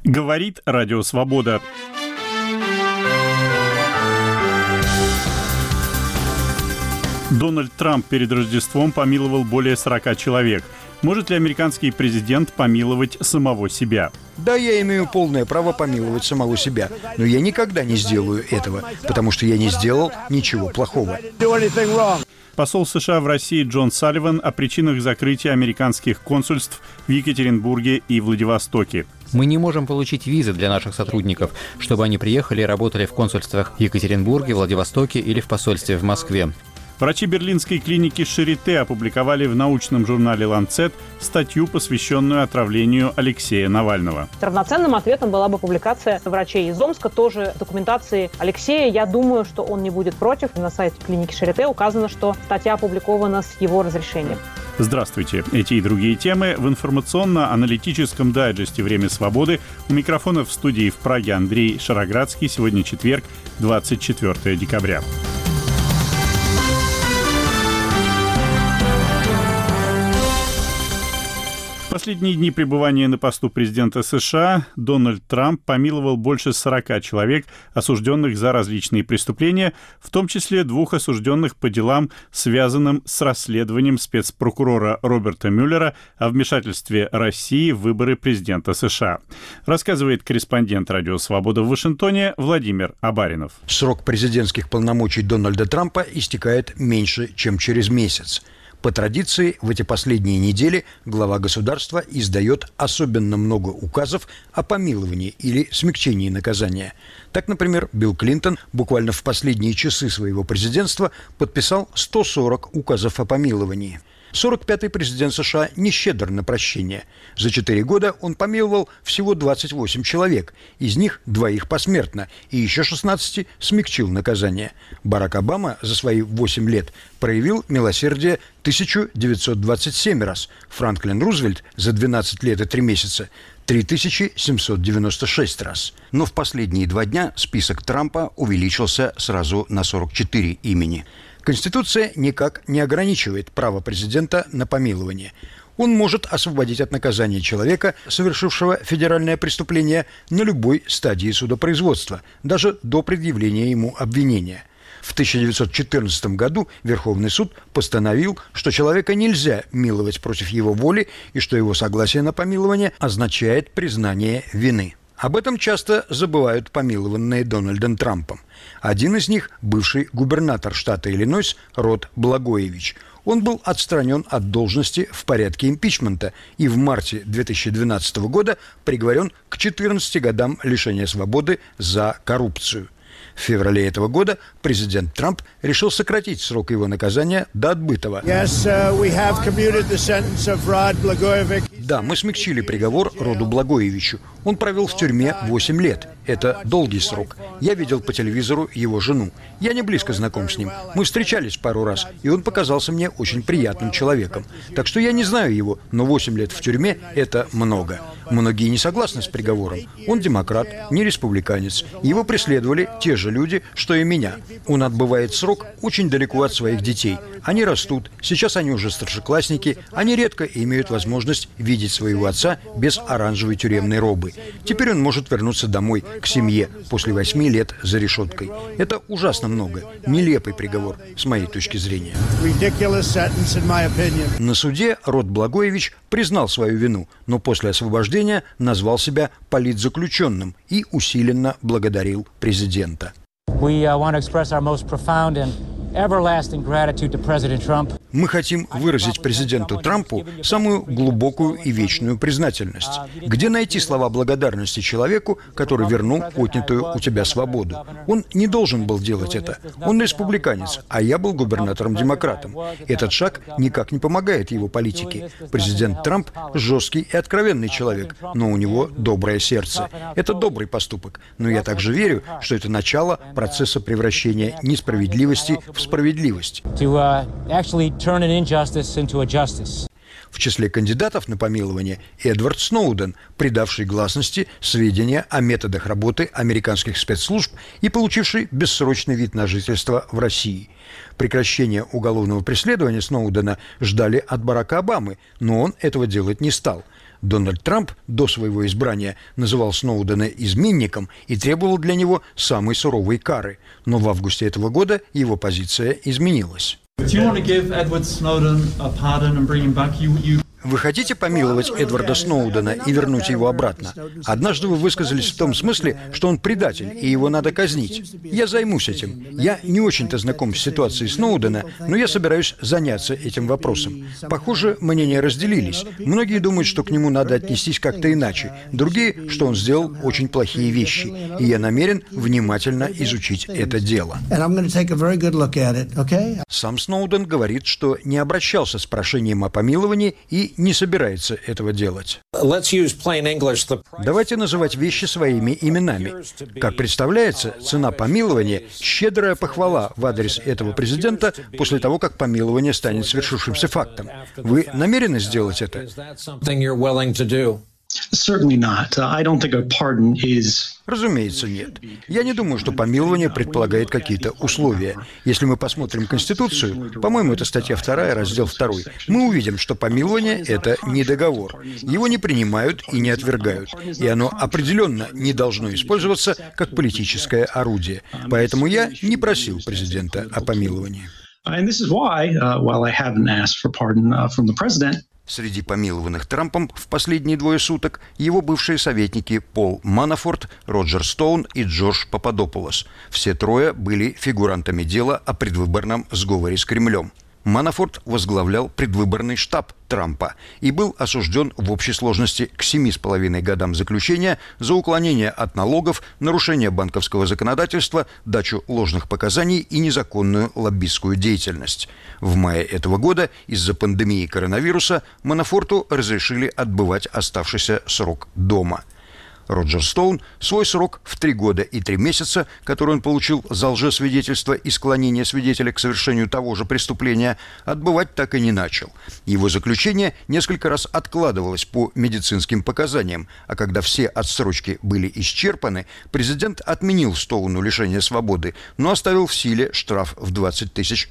Говорит Радио Свобода. Дональд Трамп перед Рождеством помиловал более 40 человек. Может ли американский президент помиловать самого себя? Да, я имею полное право помиловать самого себя, но я никогда не сделаю этого, потому что я не сделал ничего плохого. Посол США в России Джон Салливан о причинах закрытия американских консульств в Екатеринбурге и Владивостоке. Мы не можем получить визы для наших сотрудников, чтобы они приехали и работали в консульствах в Екатеринбурге, Владивостоке или в посольстве в Москве. Врачи берлинской клиники Шарите опубликовали в научном журнале «Ланцет» статью, посвященную отравлению Алексея Навального. Равноценным ответом была бы публикация врачей из Омска, тоже документации Алексея. Я думаю, что он не будет против. На сайте клиники Шарите указано, что статья опубликована с его разрешением. Здравствуйте. Эти и другие темы в информационно-аналитическом дайджесте «Время свободы». У микрофона в студии в Праге Андрей Шароградский. Сегодня четверг, 24 декабря. В последние дни пребывания на посту президента США Дональд Трамп помиловал больше 40 человек, осужденных за различные преступления, в том числе 2 осужденных по делам, связанным с расследованием спецпрокурора Роберта Мюллера о вмешательстве России в выборы президента США. Рассказывает корреспондент Радио Свобода в Вашингтоне Владимир Абаринов. Срок президентских полномочий Дональда Трампа истекает меньше, чем через месяц. По традиции, в эти последние недели глава государства издает особенно много указов о помиловании или смягчении наказания. Так, например, Билл Клинтон буквально в последние часы своего президентства подписал 140 указов о помиловании. 45-й президент США не щедр на прощение. За 4 года он помиловал всего 28 человек, из них 2 посмертно, и еще 16 смягчил наказание. Барак Обама за свои 8 лет проявил милосердие 1927 раз, Франклин Рузвельт за 12 лет и 3 месяца 3796 раз. Но в последние 2 дня список Трампа увеличился сразу на 44 имени. Конституция никак не ограничивает право президента на помилование. Он может освободить от наказания человека, совершившего федеральное преступление, на любой стадии судопроизводства, даже до предъявления ему обвинения. В 1914 году Верховный суд постановил, что человека нельзя миловать против его воли и что его согласие на помилование означает признание вины. Об этом часто забывают помилованные Дональдом Трампом. Один из них – бывший губернатор штата Иллинойс Род Благоевич. Он был отстранен от должности в порядке импичмента и в марте 2012 года приговорен к 14 годам лишения свободы за коррупцию. В феврале этого года президент Трамп решил сократить срок его наказания до отбытого. Да, мы смягчили приговор Роду Благоевичу. Он провел в тюрьме 8 лет. Это долгий срок. Я видел по телевизору его жену. Я не близко знаком с ним. Мы встречались пару раз, и он показался мне очень приятным человеком. Так что я не знаю его, но 8 лет в тюрьме – это много. Многие не согласны с приговором. Он демократ, не республиканец. Его преследовали те же люди, что и меня. Он отбывает срок очень далеко от своих детей. Они растут, сейчас они уже старшеклассники, они редко имеют возможность видеть своего отца без оранжевой тюремной робы. Теперь он может вернуться домой, к семье, после 8 лет за решеткой. Это ужасно много. Нелепый приговор, с моей точки зрения. На суде Род Благоевич признал свою вину, но после освобождения назвал себя политзаключенным и усиленно благодарил президента. Мы хотим выразить президенту Трампу самую глубокую и вечную признательность. Где найти слова благодарности человеку, который вернул отнятую у тебя свободу? Он не должен был делать это. Он республиканец, а я был губернатором-демократом. Этот шаг никак не помогает его политике. Президент Трамп жесткий и откровенный человек, но у него доброе сердце. Это добрый поступок. Но я также верю, что это начало процесса превращения несправедливости в справедливость. В числе кандидатов на помилование Эдвард Сноуден, придавший гласности сведения о методах работы американских спецслужб и получивший бессрочный вид на жительство в России. Прекращение уголовного преследования Сноудена ждали от Барака Обамы, но он этого делать не стал. Дональд Трамп до своего избрания называл Сноудена изменником и требовал для него самой суровой кары. Но в августе этого года его позиция изменилась. Вы хотите помиловать Эдварда Сноудена и вернуть его обратно? Однажды вы высказались в том смысле, что он предатель, и его надо казнить. Я займусь этим. Я не очень-то знаком с ситуацией Сноудена, но я собираюсь заняться этим вопросом. Похоже, мнения разделились. Многие думают, что к нему надо отнестись как-то иначе. Другие, что он сделал очень плохие вещи. И я намерен внимательно изучить это дело. Сам Сноуден говорит, что не обращался с прошением о помиловании и не собирается этого делать. Давайте называть вещи своими именами. Как представляется, цена помилования – щедрая похвала в адрес этого президента после того, как помилование станет свершившимся фактом. Вы намерены сделать это? Разумеется, нет. Я не думаю, что помилование предполагает какие-то условия. Если мы посмотрим Конституцию, по-моему, это статья 2, раздел 2, мы увидим, что помилование – это не договор. Его не принимают и не отвергают. И оно определенно не должно использоваться как политическое орудие. Поэтому я не просил президента о помиловании. Среди помилованных Трампом в последние 2 суток его бывшие советники Пол Манафорт, Роджер Стоун и Джордж Пападополос. Все 3 были фигурантами дела о предвыборном сговоре с Кремлем. Манафорт возглавлял предвыборный штаб Трампа и был осужден в общей сложности к 7,5 годам заключения за уклонение от налогов, нарушение банковского законодательства, дачу ложных показаний и незаконную лоббистскую деятельность. В мае этого года из-за пандемии коронавируса Манафорту разрешили отбывать оставшийся срок дома. Роджер Стоун свой срок в 3 года и 3 месяца, который он получил за лжесвидетельство и склонение свидетеля к совершению того же преступления, отбывать так и не начал. Его заключение несколько раз откладывалось по медицинским показаниям, а когда все отсрочки были исчерпаны, президент отменил Стоуну лишение свободы, но оставил в силе штраф в $20 тысяч.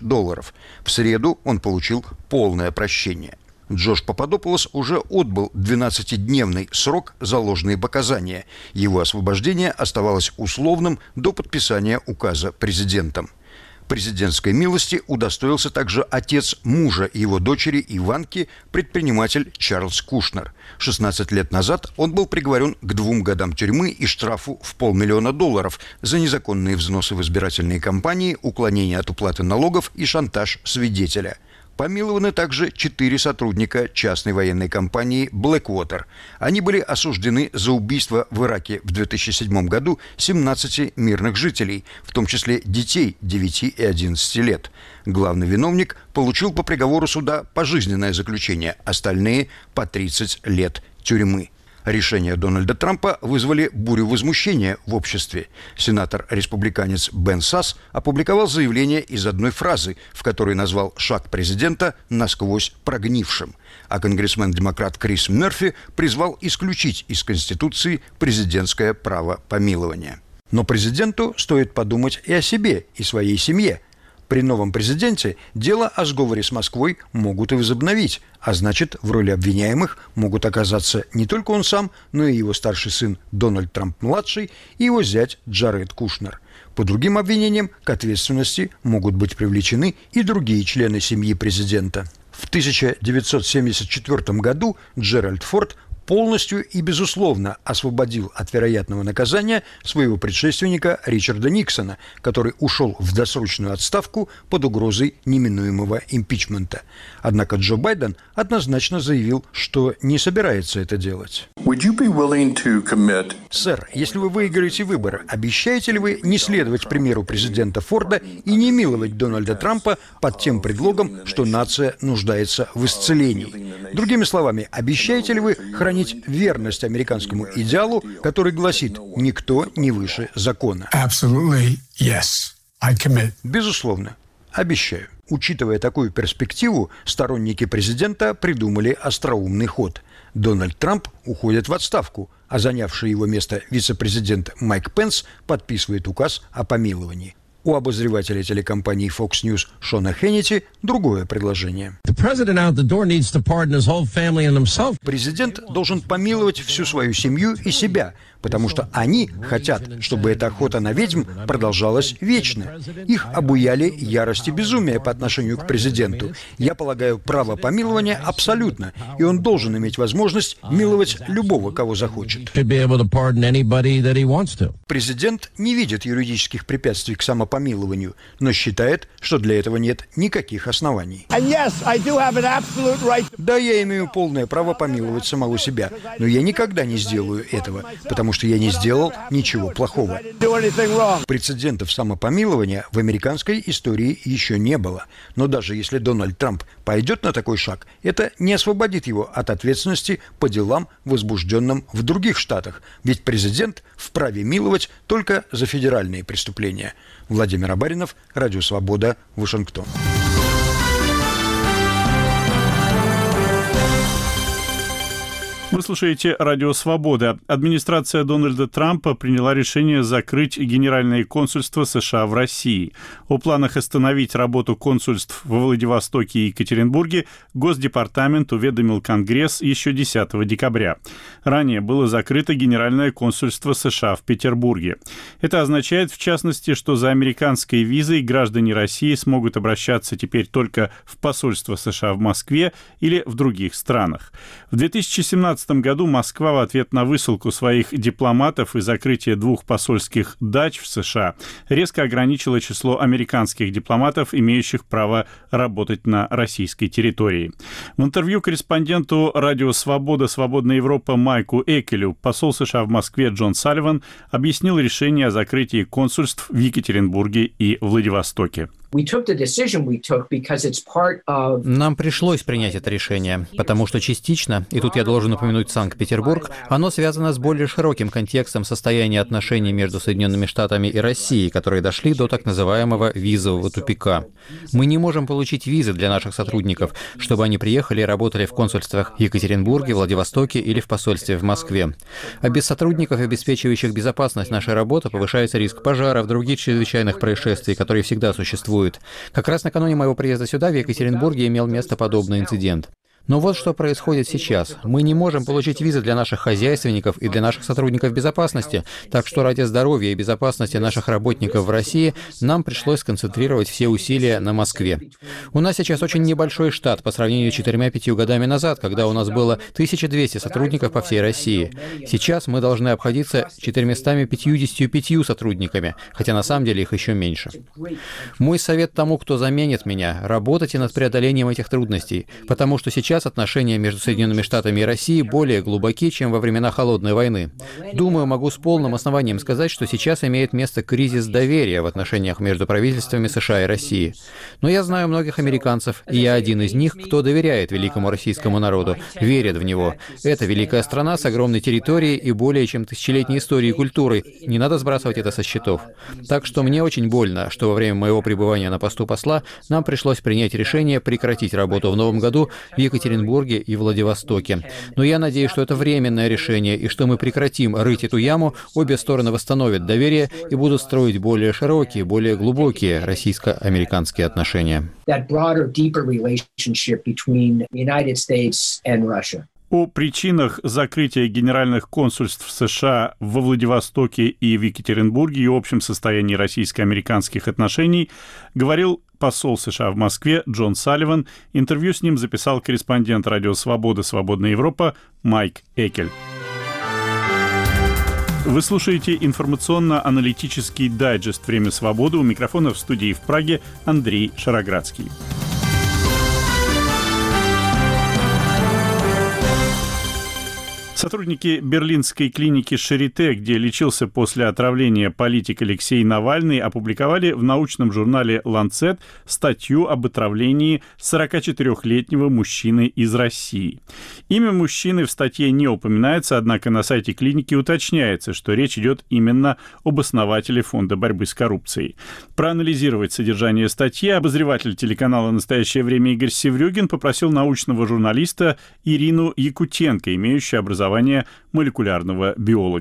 В среду он получил полное прощение. Джордж Пападополос уже отбыл 12-дневный срок за ложные показания. Его освобождение оставалось условным до подписания указа президентом. Президентской милости удостоился также отец мужа его дочери Иванки, предприниматель Чарльз Кушнер. 16 лет назад он был приговорен к 2 годам тюрьмы и штрафу в $500 000 за незаконные взносы в избирательные кампании, уклонение от уплаты налогов и шантаж свидетеля. Помилованы также 4 сотрудника частной военной компании Blackwater. Они были осуждены за убийство в Ираке в 2007 году 17 мирных жителей, в том числе детей 9 и 11 лет. Главный виновник получил по приговору суда пожизненное заключение, остальные – по 30 лет тюрьмы. Решения Дональда Трампа вызвали бурю возмущения в обществе. Сенатор-республиканец Бен Сасс опубликовал заявление из одной фразы, в которой назвал шаг президента насквозь прогнившим. А конгрессмен-демократ Крис Мерфи призвал исключить из Конституции президентское право помилования. Но президенту стоит подумать и о себе, и своей семье. При новом президенте дело о сговоре с Москвой могут и возобновить, а значит, в роли обвиняемых могут оказаться не только он сам, но и его старший сын Дональд Трамп-младший и его зять Джаред Кушнер. По другим обвинениям к ответственности могут быть привлечены и другие члены семьи президента. В 1974 году Джеральд Форд полностью и безусловно освободил от вероятного наказания своего предшественника Ричарда Никсона, который ушел в досрочную отставку под угрозой неминуемого импичмента. Однако Джо Байден однозначно заявил, что не собирается это делать. Сэр, если вы выиграете выборы, обещаете ли вы не следовать примеру президента Форда и не миловать Дональда Трампа под тем предлогом, что нация нуждается в исцелении? Другими словами, обещаете ли вы хранить верность американскому идеалу, который гласит «никто не выше закона»? Безусловно, обещаю. Учитывая такую перспективу, сторонники президента придумали остроумный ход. Дональд Трамп уходит в отставку, а занявший его место вице-президент Майк Пенс подписывает указ о помиловании. У обозревателя телекомпании Fox News Шона Хеннити другое предложение. Президент должен помиловать всю свою семью и себя, потому что они хотят, чтобы эта охота на ведьм продолжалась вечно. Их обуяли ярость и безумие по отношению к президенту. Я полагаю, право помилования абсолютно, и он должен иметь возможность миловать любого, кого захочет. Президент не видит юридических препятствий к самопомилованию, но считает, что для этого нет никаких оснований. Да, я имею полное право помиловать самого себя, но я никогда не сделаю этого, потому что я не сделал ничего плохого. Прецедентов самопомилования в американской истории еще не было. Но даже если Дональд Трамп пойдет на такой шаг, это не освободит его от ответственности по делам, возбужденным в других штатах. Ведь президент вправе миловать только за федеральные преступления. Владимир Абаринов, Радио Свобода, Вашингтон. Вы слушаете «Радио Свобода». Администрация Дональда Трампа приняла решение закрыть Генеральное консульство США в России. О планах остановить работу консульств во Владивостоке и Екатеринбурге Госдепартамент уведомил Конгресс еще 10 декабря. Ранее было закрыто Генеральное консульство США в Петербурге. Это означает, в частности, что за американской визой граждане России смогут обращаться теперь только в посольство США в Москве или в других странах. В 2017 году Москва в ответ на высылку своих дипломатов и закрытие 2 посольских дач в США резко ограничила число американских дипломатов, имеющих право работать на российской территории. В интервью корреспонденту Радио Свобода «Свободная Европа» Майку Экелю посол США в Москве Джон Салливан объяснил решение о закрытии консульств в Екатеринбурге и Владивостоке. Нам пришлось принять это решение, потому что частично, и тут я должен упомянуть Санкт-Петербург, оно связано с более широким контекстом состояния отношений между Соединенными Штатами и Россией, которые дошли до так называемого визового тупика. Мы не можем получить визы для наших сотрудников, чтобы они приехали и работали в консульствах в Екатеринбурге, Владивостоке или в посольстве в Москве. А без сотрудников, обеспечивающих безопасность нашей работы, повышается риск пожаров, других чрезвычайных происшествий, которые всегда существуют. Как раз накануне моего приезда сюда, в Екатеринбурге, имел место подобный инцидент. Но вот что происходит сейчас. Мы не можем получить визы для наших хозяйственников и для наших сотрудников безопасности, так что ради здоровья и безопасности наших работников в России нам пришлось сконцентрировать все усилия на Москве. У нас сейчас очень небольшой штат по сравнению с 4-5 годами назад, когда у нас было 1200 сотрудников по всей России. Сейчас мы должны обходиться 455 сотрудниками, хотя на самом деле их еще меньше. Мой совет тому, кто заменит меня: работайте над преодолением этих трудностей, потому что сейчас отношения между Соединенными Штатами и Россией более глубоки, чем во времена Холодной войны. Думаю, могу с полным основанием сказать, что сейчас имеет место кризис доверия в отношениях между правительствами США и России. Но я знаю многих американцев, и я один из них, кто доверяет великому российскому народу, верит в него. Это великая страна с огромной территорией и более чем тысячелетней историей и культурой. Не надо сбрасывать это со счетов. Так что мне очень больно, что во время моего пребывания на посту посла нам пришлось принять решение прекратить работу в новом году в Екатеринбурге и Владивостоке. Но я надеюсь, что это временное решение, и что мы прекратим рыть эту яму, обе стороны восстановят доверие и будут строить более широкие, более глубокие российско-американские отношения. О причинах закрытия генеральных консульств США во Владивостоке и в Екатеринбурге и общем состоянии российско-американских отношений говорил посол США в Москве Джон Салливан. Интервью с ним записал корреспондент Радио Свобода «Свободная Европа» Майк Экель. Вы слушаете информационно-аналитический дайджест «Время свободы». У микрофона в студии в Праге Андрей Шароградский. Сотрудники берлинской клиники Шарите, где лечился после отравления политик Алексей Навальный, опубликовали в научном журнале «Ланцет» статью об отравлении 44-летнего мужчины из России. Имя мужчины в статье не упоминается, однако на сайте клиники уточняется, что речь идет именно об основателе Фонда борьбы с коррупцией. Проанализировать содержание статьи обозреватель телеканала «Настоящее время» Игорь Севрюгин попросил научного журналиста Ирину Якутенко, имеющую образование молекулярного биолога.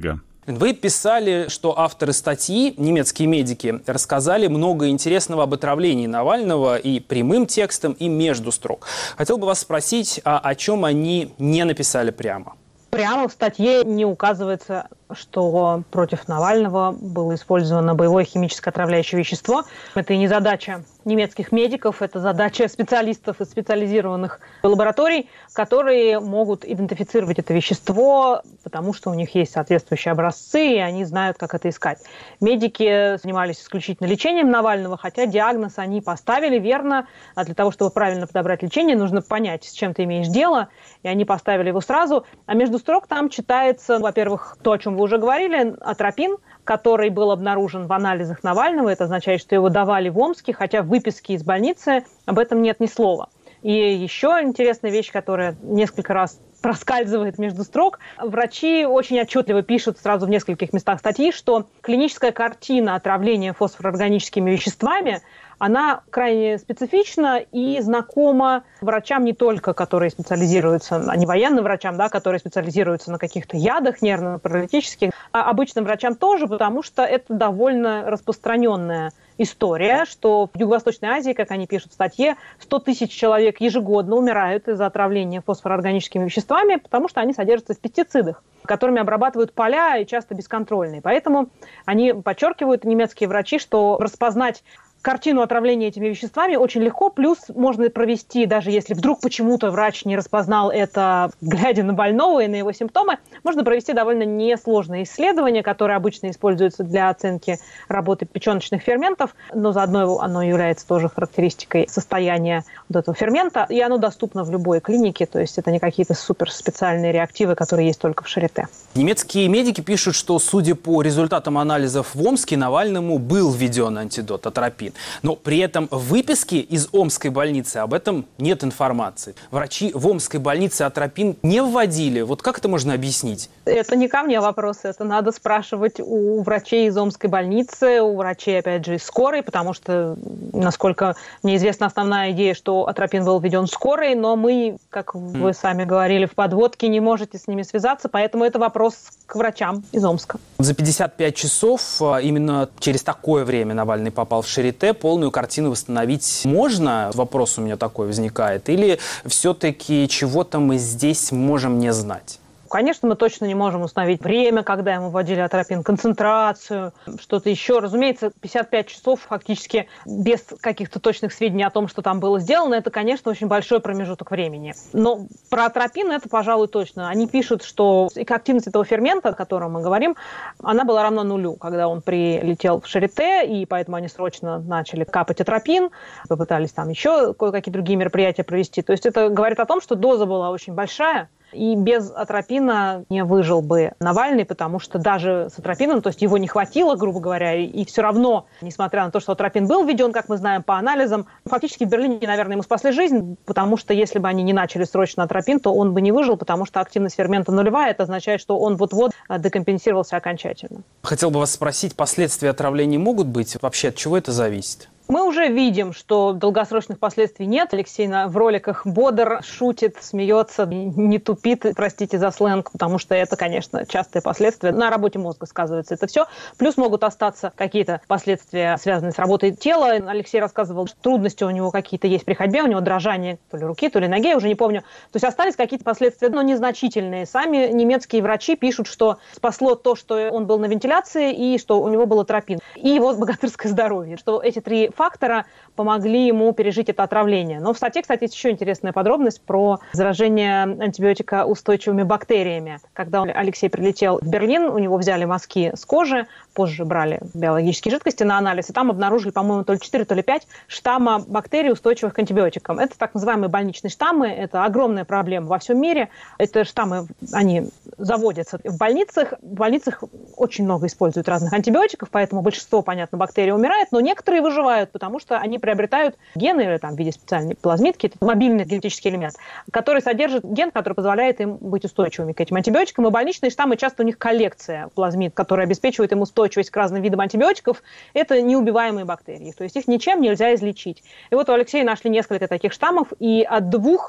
Вы писали, что авторы статьи, немецкие медики, рассказали много интересного об отравлении Навального и прямым текстом, и между строк. Хотел бы вас спросить, о чем они не написали прямо? Прямо в статье не указывается, что против Навального было использовано боевое химическое отравляющее вещество. Это и не задача немецких медиков, это задача специалистов из специализированных лабораторий, которые могут идентифицировать это вещество, потому что у них есть соответствующие образцы, и они знают, как это искать. Медики занимались исключительно лечением Навального, хотя диагноз они поставили верно. А для того, чтобы правильно подобрать лечение, нужно понять, с чем ты имеешь дело, и они поставили его сразу. А между строк там читается, во-первых, то, о чем вы уже говорили, атропин, который был обнаружен в анализах Навального. Это означает, что его давали в Омске, хотя в выписке из больницы об этом нет ни слова. И еще интересная вещь, которая несколько раз проскальзывает между строк. Врачи очень отчетливо пишут сразу в нескольких местах статьи, что клиническая картина отравления фосфорорганическими веществами, она крайне специфична и знакома врачам не только, которые специализируются, а не военным врачам, да, которые специализируются на каких-то ядах нервно-паралитических, а обычным врачам тоже, потому что это довольно распространенная история, что в Юго-Восточной Азии, как они пишут в статье, 100 тысяч человек ежегодно умирают из-за отравления фосфорорганическими веществами, потому что они содержатся в пестицидах, которыми обрабатывают поля и часто бесконтрольные. Поэтому они подчеркивают, немецкие врачи, что распознать картину отравления этими веществами очень легко, плюс можно провести, даже если вдруг почему-то врач не распознал это, глядя на больного и на его симптомы, можно провести довольно несложное исследование, которое обычно используется для оценки работы печеночных ферментов, но заодно оно является тоже характеристикой состояния вот этого фермента, и оно доступно в любой клинике, то есть это не какие-то суперспециальные реактивы, которые есть только в Шарите. Немецкие медики пишут, что, судя по результатам анализов в Омске, Навальному был введен антидот атропин. Но при этом в выписке из Омской больницы об этом нет информации. Врачи в Омской больнице атропин не вводили. Вот как это можно объяснить? Это не ко мне вопрос, это надо спрашивать у врачей из Омской больницы, у врачей, опять же, из скорой, потому что, насколько мне известна, основная идея, что атропин был введен скорой, но мы, как вы сами говорили, в подводке не можете с ними связаться, поэтому это вопрос к врачам из Омска. За 55 часов, именно через такое время Навальный попал в Шарите, полную картину восстановить можно? Вопрос у меня такой возникает. Или все-таки чего-то мы здесь можем не знать? Конечно, мы точно не можем установить время, когда ему вводили атропин, концентрацию, что-то еще. Разумеется, 55 часов фактически без каких-то точных сведений о том, что там было сделано, это, конечно, очень большой промежуток времени. Но про атропин это, пожалуй, точно. Они пишут, что активность этого фермента, о котором мы говорим, она была равна нулю, когда он прилетел в Шарите, и поэтому они срочно начали капать атропин, попытались там еще кое-какие другие мероприятия провести. То есть это говорит о том, что доза была очень большая, и без атропина не выжил бы Навальный, потому что даже с атропином, то есть его не хватило, грубо говоря, и все равно, несмотря на то, что атропин был введен, как мы знаем по анализам, фактически в Берлине, наверное, ему спасли жизнь, потому что если бы они не начали срочно атропин, то он бы не выжил, потому что активность фермента нулевая, это означает, что он вот-вот декомпенсировался окончательно. Хотел бы вас спросить, последствия отравления могут быть? Вообще от чего это зависит? Мы уже видим, что долгосрочных последствий нет. Алексей в роликах бодр, шутит, смеется, не тупит, простите за сленг, потому что это, конечно, частые последствия. На работе мозга сказывается это все. Плюс могут остаться какие-то последствия, связанные с работой тела. Алексей рассказывал, что трудности у него какие-то есть при ходьбе, у него дрожание то ли руки, то ли ноги, я уже не помню. То есть остались какие-то последствия, но незначительные. Сами немецкие врачи пишут, что спасло то, что он был на вентиляции и что у него был атропин. И его богатырское здоровье. Что эти три фактора помогли ему пережить это отравление. Но в статье, кстати, есть еще интересная подробность про заражение антибиотикоустойчивыми бактериями. Когда Алексей прилетел в Берлин, у него взяли мазки с кожи, позже брали биологические жидкости на анализ, и там обнаружили, по-моему, то ли 4, то ли 5 штамма бактерий, устойчивых к антибиотикам. Это так называемые больничные штаммы, это огромная проблема во всем мире. Это штаммы, они заводятся в больницах. В больницах очень много используют разных антибиотиков, поэтому большинство, понятно, бактерий умирает, но некоторые выживают, потому что они приобретают гены, или там в виде специальной плазмидки, мобильный генетический элемент, который содержит ген, который позволяет им быть устойчивыми к этим антибиотикам. И больничные штаммы, часто у них коллекция плазмид, которая обеспечивает им устойчивость к разным видам антибиотиков. Это неубиваемые бактерии, то есть их ничем нельзя излечить. И вот у Алексея нашли несколько таких штаммов, и от 2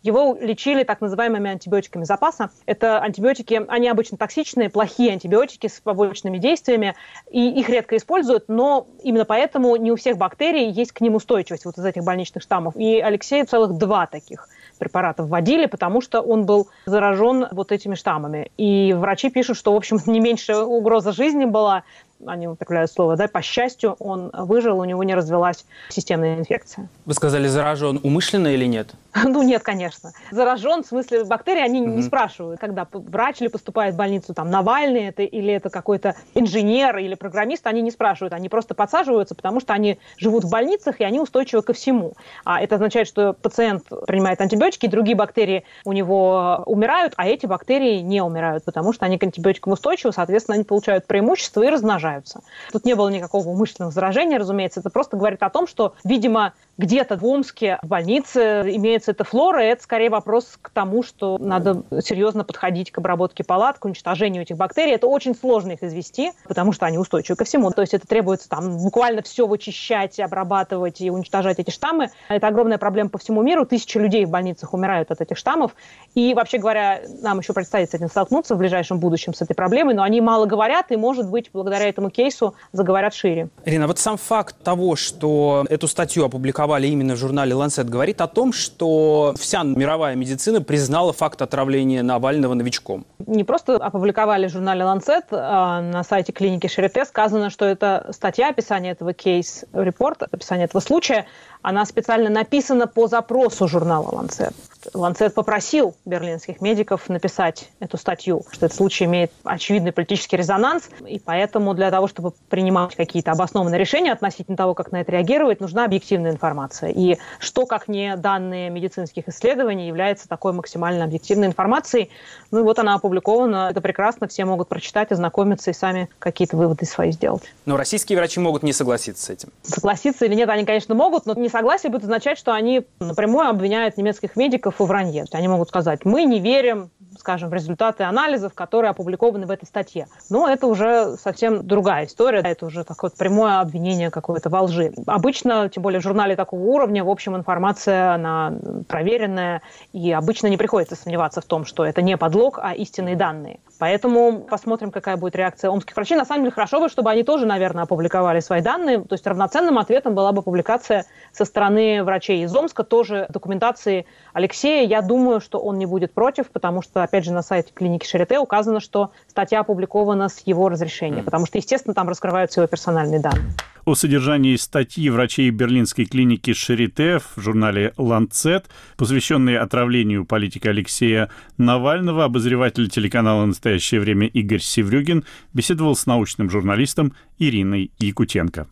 Его лечили так называемыми антибиотиками запаса. Это антибиотики, они обычно токсичные, плохие антибиотики с побочными действиями, и их редко используют, но именно поэтому не у всех бактерий есть к ним устойчивость вот из этих больничных штаммов. И Алексею целых 2 таких препарата вводили, потому что он был заражен вот этими штаммами. И врачи пишут, что, в общем, не меньше угроза жизни была, они употребляют слово, да, по счастью, он выжил, у него не развилась системная инфекция. Вы сказали, заражен умышленно или нет? Ну, нет, конечно. Заражен, в смысле, бактерии, они не спрашивают, когда врач или поступает в больницу, там, Навальный это, или это какой-то инженер или программист, они не спрашивают, они просто подсаживаются, потому что они живут в больницах, и они устойчивы ко всему. А это означает, что пациент принимает антибиотики, другие бактерии у него умирают, а эти бактерии не умирают, потому что они к антибиотикам устойчивы, соответственно, они получают преимущество и размножаются. Тут не было никакого умышленного заражения, разумеется. Это просто говорит о том, что, видимо, где-то в Омске, в больнице имеется эта флора, и это скорее вопрос к тому, что надо серьезно подходить к обработке палат, к уничтожению этих бактерий. Это очень сложно их извести, потому что они устойчивы ко всему. То есть это требуется там буквально все вычищать, обрабатывать и уничтожать эти штаммы. Это огромная проблема по всему миру. 1000 людей в больницах умирают от этих штаммов. И, вообще говоря, нам еще предстоит с этим столкнуться в ближайшем будущем, с этой проблемой, но они мало говорят, и, может быть, благодаря этому кейсу заговорят шире. Ирина, вот сам факт того, что эту статью опубликовали именно в журнале Lancet, говорит о том, что вся мировая медицина признала факт отравления Навального новичком. Не просто опубликовали в журнале Lancet, а на сайте клиники Шарите сказано, что это статья, описание этого кейс-репорт, описание этого случая, она специально написана по запросу журнала Lancet. Lancet попросил берлинских медиков написать эту статью, что этот случай имеет очевидный политический резонанс, и поэтому для того, чтобы принимать какие-то обоснованные решения относительно того, как на это реагировать, нужна объективная информация. И что, как не данные медицинских исследований, является такой максимально объективной информацией. Ну и вот она опубликована, это прекрасно, все могут прочитать, ознакомиться и сами какие-то выводы свои сделать. Но российские врачи могут не согласиться с этим. Согласиться или нет, они, конечно, могут, но несогласие будет означать, что они напрямую обвиняют немецких медиков в вранье. Они могут сказать, мы не верим, скажем, в результаты анализов, которые опубликованы в этой статье. Но это уже совсем другая история, это уже такое прямое обвинение какое-то во лжи. Обычно, тем более в журнале такого уровня, в общем, информация, она проверенная, и обычно не приходится сомневаться в том, что это не подлог, а истинные данные. Поэтому посмотрим, какая будет реакция омских врачей. На самом деле, хорошо бы, чтобы они тоже, наверное, опубликовали свои данные. То есть равноценным ответом была бы публикация со стороны врачей из Омска, тоже документации Алексея. Я думаю, что он не будет против, потому что, опять же, на сайте клиники Шарите указано, что статья опубликована с его разрешения, потому что, естественно, там раскрываются его персональные данные. О содержании статьи врачей берлинской клиники Шарите в журнале Lancet, посвященной отравлению политика Алексея Навального, обозреватель телеканала «Настоящее время» Игорь Севрюгин беседовал с научным журналистом Ириной Якутенко.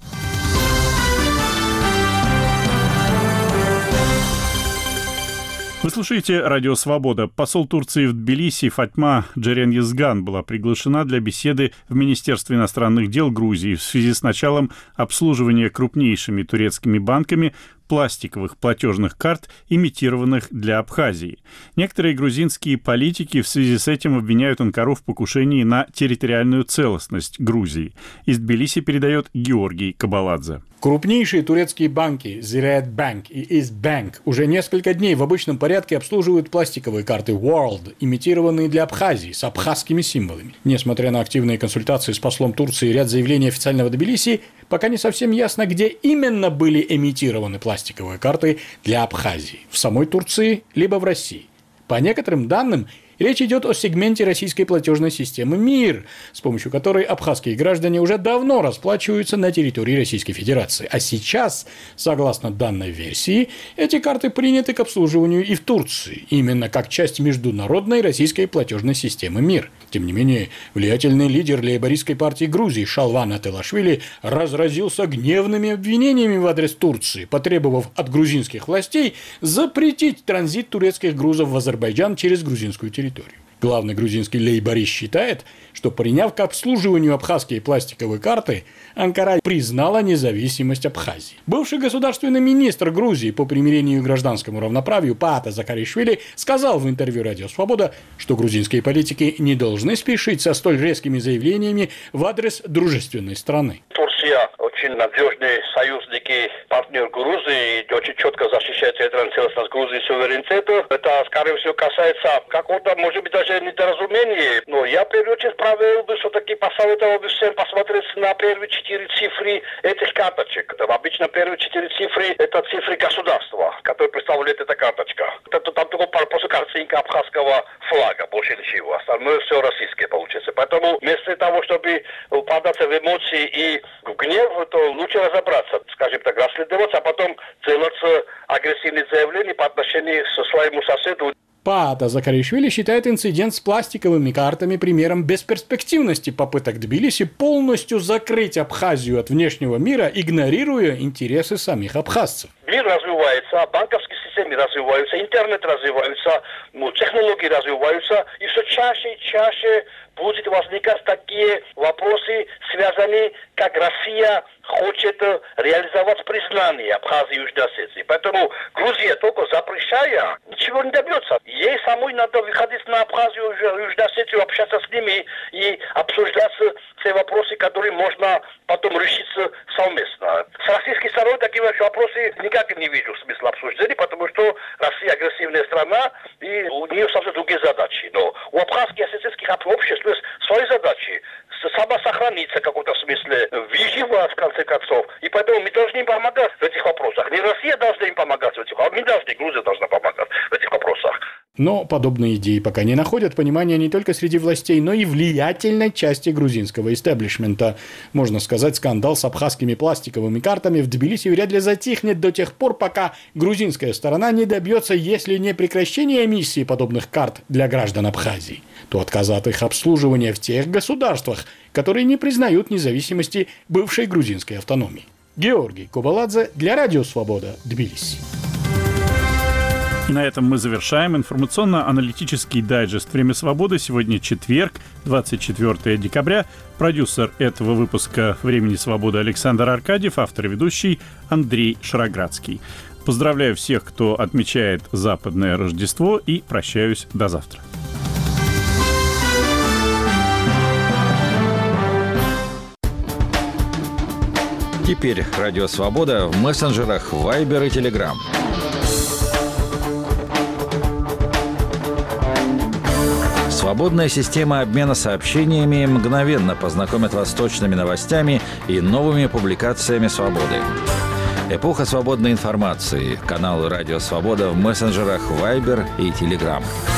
Вы слушаете «Радио Свобода». Посол Турции в Тбилиси Фатьма Джерен-Язган была приглашена для беседы в Министерство иностранных дел Грузии в связи с началом обслуживания крупнейшими турецкими банками пластиковых платежных карт, имитированных для Абхазии. Некоторые грузинские политики в связи с этим обвиняют Анкару в покушении на территориальную целостность Грузии. Из Тбилиси передает Георгий Кабаладзе. Крупнейшие турецкие банки Ziraat Bank и East Bank уже несколько дней в обычном порядке обслуживают пластиковые карты World, имитированные для Абхазии, с абхазскими символами. Несмотря на активные консультации с послом Турции и ряд заявлений официального Тбилиси, пока не совсем ясно, где именно были имитированы пластиковые карты для Абхазии – в самой Турции, либо в России. По некоторым данным, речь идет о сегменте российской платежной системы МИР, с помощью которой абхазские граждане уже давно расплачиваются на территории Российской Федерации. А сейчас, согласно данной версии, эти карты приняты к обслуживанию и в Турции, именно как часть международной российской платежной системы МИР. Тем не менее, влиятельный лидер лейбористской партии Грузии Шалван Ателашвили разразился гневными обвинениями в адрес Турции, потребовав от грузинских властей запретить транзит турецких грузов в Азербайджан через грузинскую территорию. Главный грузинский лейборист считает, что, приняв к обслуживанию абхазские пластиковые карты, Анкара признала независимость Абхазии. Бывший государственный министр Грузии по примирению и гражданскому равноправию Паата Закаришвили сказал в интервью «Радио Свобода», что грузинские политики не должны спешить со столь резкими заявлениями в адрес дружественной страны. очень надежный союзник и партнер Грузии, и очень четко защищает территориальную целостность Грузии и суверенитет. Это, скорее всего, касается какого-то, может быть, даже недоразумения. Но я, в первую очередь, правил бы, все-таки посоветовал бы всем посмотреть на первые 4 цифры этих карточек. Обычно первые 4 цифры – это цифры государства, которые представляет эта карточка. Там только просто картинка абхазского флага, больше ничего. Остальное все российское получается. Поэтому вместо того, чтобы упадаться в эмоции и в гнев, то лучше разобраться, скажем так, расследоваться, а потом делать агрессивные заявления по отношению к своему соседу. Паата Закаришвили считает инцидент с пластиковыми картами примером бесперспективности попыток Тбилиси полностью закрыть Абхазию от внешнего мира, игнорируя интересы самих абхазцев. Мир развивается, банковские системы развиваются, интернет развивается, технологии развиваются, и все чаще и чаще будут возникать такие вопросы, связанные, как Россия хочет реализовать признание Абхазии и Южной Осетии. Поэтому Грузия, только запрещая, ничего не добьется. Ей самой надо выходить на Абхазию и Южную Осетию, общаться с ними и обсуждать все вопросы, которые можно потом решить совместно. С российской стороны такие вопросы никак не вижу смысла обсуждения, потому что Россия агрессивная страна, и у нее совсем другие задачи. Но у абхазских и осетинских обществ есть свои задачи. Самосохраниться в каком-то смысле, выживать в конце концов. И поэтому мы должны им помогать в этих вопросах. Не Россия должна им помогать в этих вопросах, мы должны, Грузия должна помогать в этих вопросах. Но подобные идеи пока не находят понимания не только среди властей, но и влиятельной части грузинского истеблишмента. Можно сказать, скандал с абхазскими пластиковыми картами в Тбилиси вряд ли затихнет до тех пор, пока грузинская сторона не добьется, если не прекращения эмиссии подобных карт для граждан Абхазии, то отказа от их обслуживания в тех государствах, которые не признают независимости бывшей грузинской автономии. Георгий Кобаладзе для Радио Свобода, Тбилиси. И на этом мы завершаем информационно-аналитический дайджест «Время свободы». Сегодня четверг, 24 декабря. Продюсер этого выпуска «Времени свободы» Александр Аркадьев, автор и ведущий Андрей Шароградский. Поздравляю всех, кто отмечает западное Рождество, и прощаюсь до завтра. Теперь Радио Свобода в мессенджерах Viber и Telegram. Свободная система обмена сообщениями мгновенно познакомит вас с точными новостями и новыми публикациями «Свободы». Эпоха свободной информации. Каналы «Радио Свобода» в мессенджерах Viber и Telegram.